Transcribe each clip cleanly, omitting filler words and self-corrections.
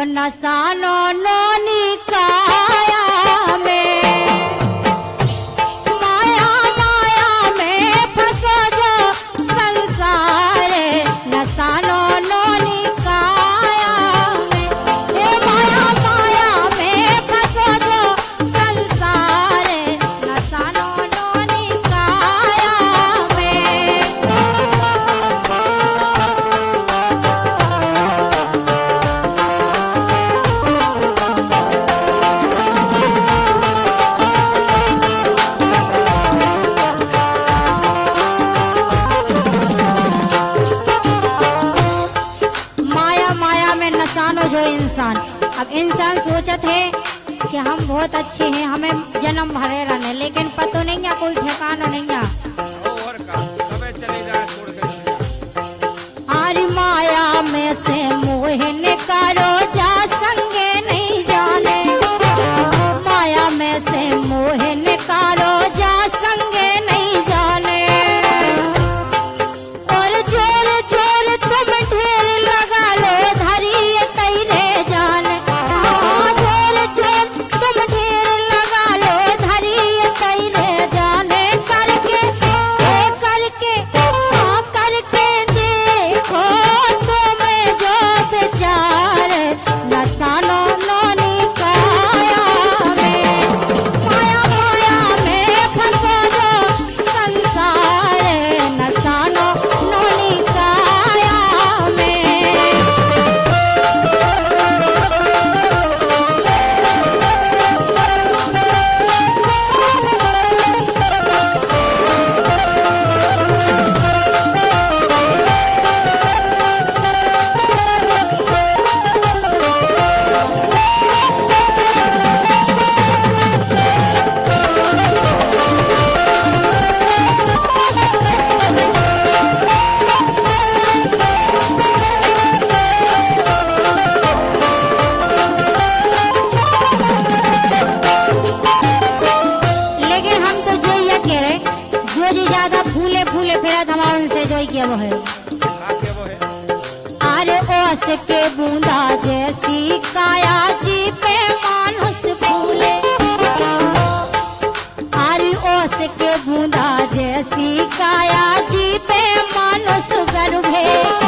नसानो नोनी काया में माया माया में फंसो जो संसार नसानो नोनी काया में हे माया माया में फंसो जो संसार नसानो नोनी काया में। जो इंसान अब इंसान सोचत है कि हम बहुत अच्छे हैं, हमें जन्म भरे रहने, लेकिन पतो नहीं है कोई ठिकाना नहीं है। और का कबे चले जाए छोड़ के दुनिया। आरी माया में से मोह निकालो जा संगे नहीं जाने, माया में से मोह निकालो जा संगे नहीं जाने। और जोर जोर तुम ढेर लगा लो धरी तेरे जान, जोर जोर तुम ढेर लगा लो धरी तेरे जाने। करके देखो तुम्हें जो विचार नसानो नोनी काया में माया माया में फंसो जो संसार नसानो नोनी काया में। लेकिन हम तो जो ये कह रहे जो जी ज्यादा फूले फूले फिर हम उनसे जो किया वो है आके वो है अरे ओस के बूंदा जैसी काया जी पे मानुष फूले, अरे ओस के बूंदा जैसी काया जी पे मानुष गर्भे।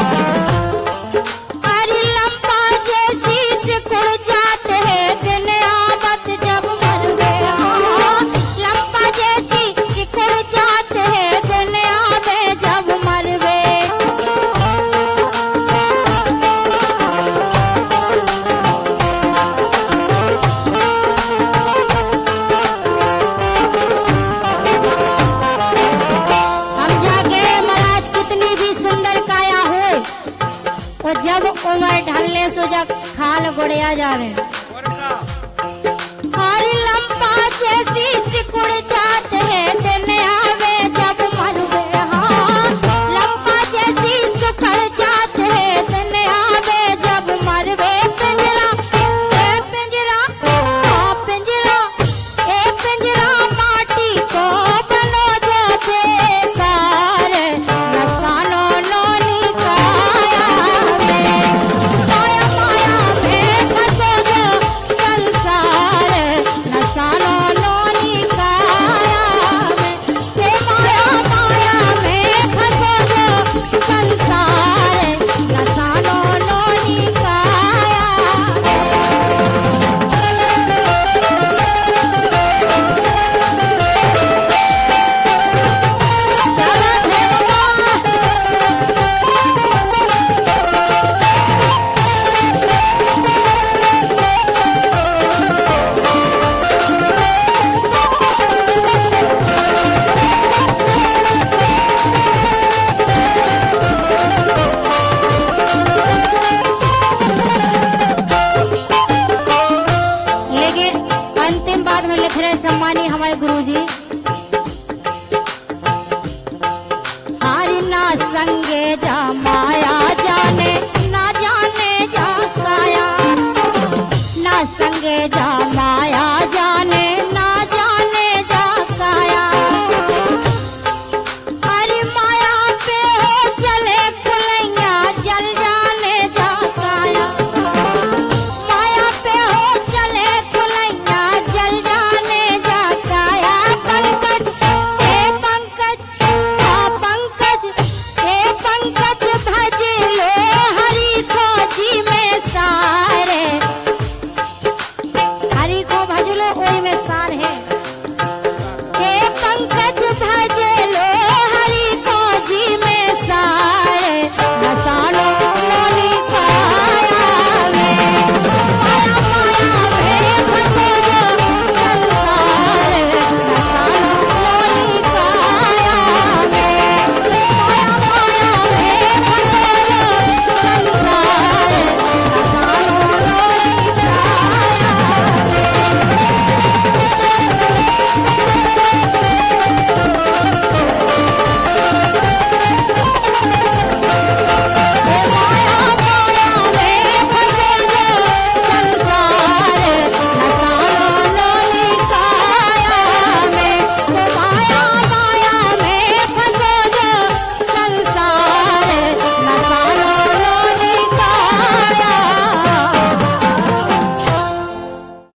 अरे लंबा जैसी सिकुड़ जाते हैं दिन आमद जब मरवे, लंबा जैसी सिकुड़ जाते हैं दिन आमद जब मरवे। हम जाके महाराज कितनी भी सुंदर काया हो और जब उम्र ढलने से जब खाल गुड़िया जा रहे और का हरी लंबा जैसी